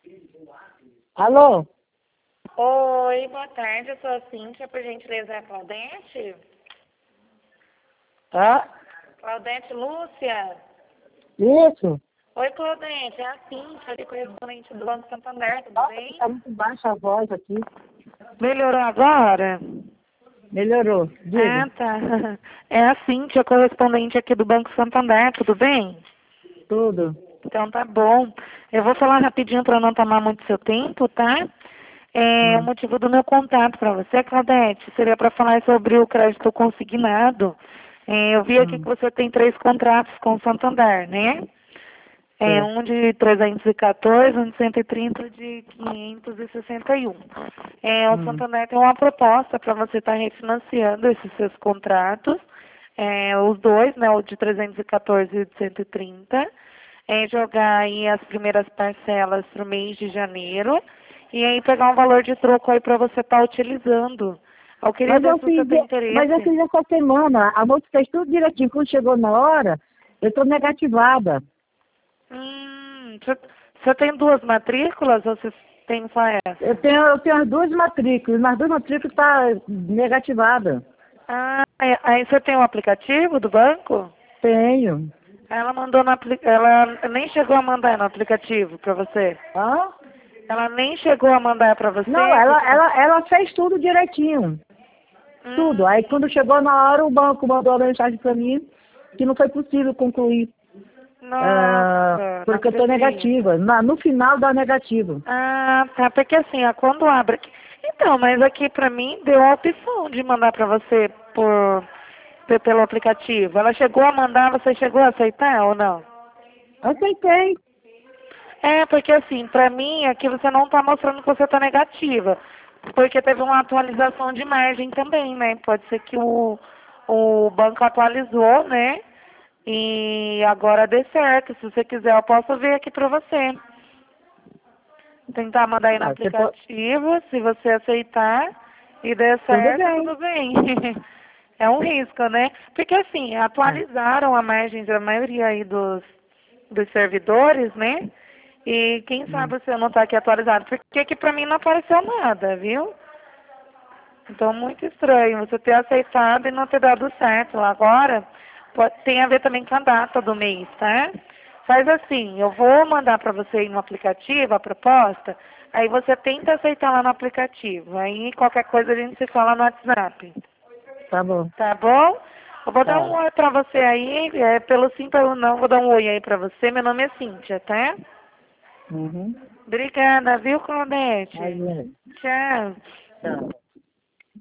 Alô? Oi, boa tarde, eu sou a Cíntia, por gentileza é a Claudete? Tá? Claudete Lúcia? Isso? Oi, Claudete, é a Cíntia, aqui correspondente do Banco Santander, tudo Nossa, bem? tá muito baixa a voz aqui. Melhorou agora? Melhorou. Ah, Diga. tá. É a Cíntia, correspondente aqui do Banco Santander, tudo bem? Tudo. Então tá bom. Eu vou falar rapidinho para não tomar muito seu tempo, tá? O Hum. motivo do meu contato para você, Claudete, seria para falar sobre o crédito consignado. Eu vi aqui que Hum. você tem 3 contratos com o Santander, né? Certo. Um de 314, um de 130 de 561. O Hum. Santander tem uma proposta para você estar refinanciando esses seus contratos, os dois, né, o de 314 e o de 130, jogar aí as primeiras parcelas para o mês de janeiro e aí pegar um valor de troco aí para você estar utilizando. Eu queria Mas ver eu se você fiz, tem mas eu interesse. fiz essa semana. A moça fez tudo direitinho. Quando chegou na hora, eu tô negativada. Você tem 2 matrículas ou você tem só essa? Eu tenho as duas matrículas. Nas duas matrículas tá negativada. Ah, aí você tem o aplicativo do banco? Tenho. Ela mandou ela nem chegou a mandar no aplicativo para você. Hã? Ela nem chegou a mandar para Não, você, ela, porque ela, ela fez tudo direitinho. Tudo. Aí quando chegou na hora, o banco mandou a mensagem para mim que não foi possível concluir. nossa, não Porque eu estou acredito. negativa. No final dá negativo. Ah, tá, porque assim, quando abre aqui. Então, mas aqui pra mim deu a opção de mandar pra você pelo aplicativo. Ela chegou a mandar, você chegou a aceitar ou não? Aceitei. Porque assim, pra mim aqui você não tá mostrando que você tá negativa. Porque teve uma atualização de margem também, né? Pode ser que o banco atualizou, né? E agora dê certo. Se você quiser, eu posso ver aqui pra você. Tentar mandar aí no Ah, você pode... aplicativo, se você aceitar e der Tudo certo, bem. tudo bem. É um risco, né? Porque assim, Ah, atualizaram a margem da maioria aí dos servidores, né? E quem hum. sabe você não está aqui atualizado, porque aqui pra mim não apareceu nada, viu? Então, muito estranho você ter aceitado e não ter dado certo. Agora, tem a ver também com a data do mês, tá? Faz assim, eu vou mandar para você aí no aplicativo a proposta, aí você tenta aceitar lá no aplicativo. Aí, qualquer coisa a gente se fala no WhatsApp. Tá bom. Tá bom? Eu vou dar um Tá. oi pra você aí, pelo sim, pelo não, vou dar um oi aí pra você. Meu nome é Cíntia, tá? Uhum. Obrigada, viu, Claudete? Aí, Tchau. tchau.